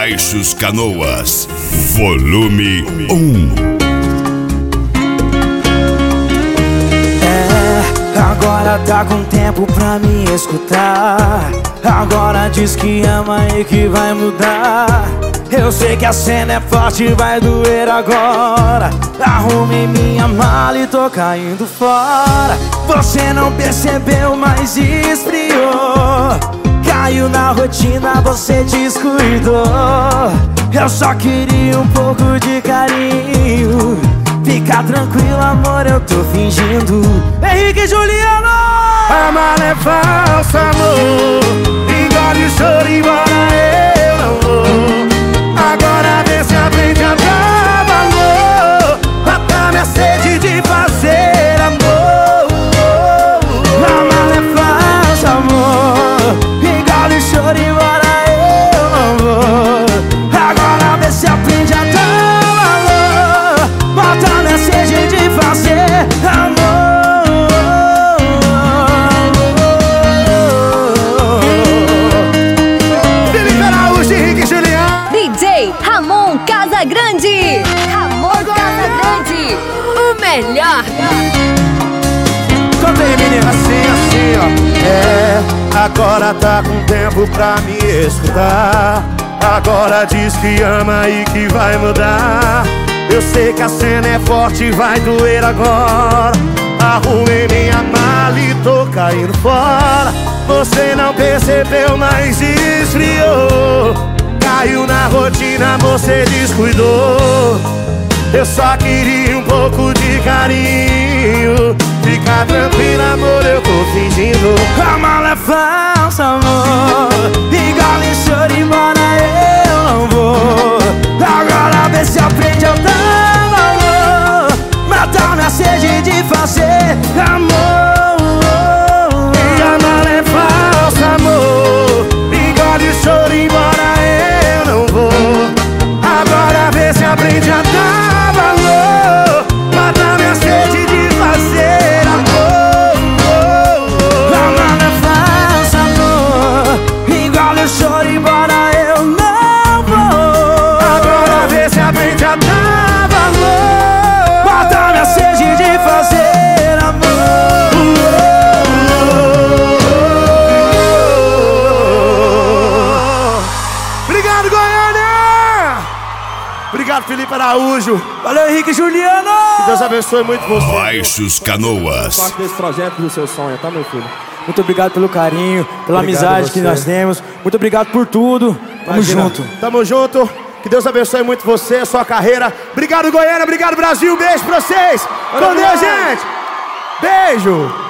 Baixos Canoas, volume 1. Agora tá com tempo pra me escutar. Agora diz que ama e que vai mudar. Eu sei que a cena é forte, vai doer agora. Arrumei minha mala e tô caindo fora. Você não percebeu, mas esfriou. Caiu na rotina, você descuidou. Eu só queria um pouco de carinho. Fica tranquilo, amor, eu tô fingindo. Henrique e Juliano! A mala é falsa, amor. Engole o choro, embora eu não vou. Agora vê se aprende a dar valor. Mata minha sede de fazer amor. A mala é falsa, amor. Engole o choro, embora eu não vou. Agora vê se aprende a dar valor. Mata minha sede de fazer amor. Ramon Casagrande. Ramon Casagrande, o melhor. Canta aí, menina, assim, ó. Agora tá com tempo pra me escutar. Agora diz que ama e que vai mudar. Eu sei que a cena é forte e vai doer agora. Arrumei minha mala e tô caindo fora. Você não percebeu, mas esfriou. Caiu na rotina, você descuidou. Eu só queria um pouco de carinho. Fica tranquila, amor, eu tô fingindo. A mala é falsa, amor. Engole o choro, embora eu não vou. Agora vê se aprende a dar valor. Matar minha sede de fazer amor. E a mala é falsa, amor. Engole o choro, embora agora vê se aprende a dar valor. Mata minha sede de fazer amor. A mala é falsa, amor. Engole o choro, embora eu não vou. Agora vê se aprende a dar valor. Mata minha sede de fazer amor. Obrigado, Goiânia! Obrigado, Felipe Araújo. Valeu, Henrique e Juliano. Que Deus abençoe muito você. Baixos Canoas. Parte desse projeto do seu sonho, tá, meu filho? Muito obrigado pelo carinho, pela amizade que nós temos. Muito obrigado por tudo. Tamo junto. Tamo junto. Que Deus abençoe muito você, sua carreira. Obrigado, Goiânia. Obrigado, Brasil. Beijo pra vocês. Com Deus, gente. Beijo.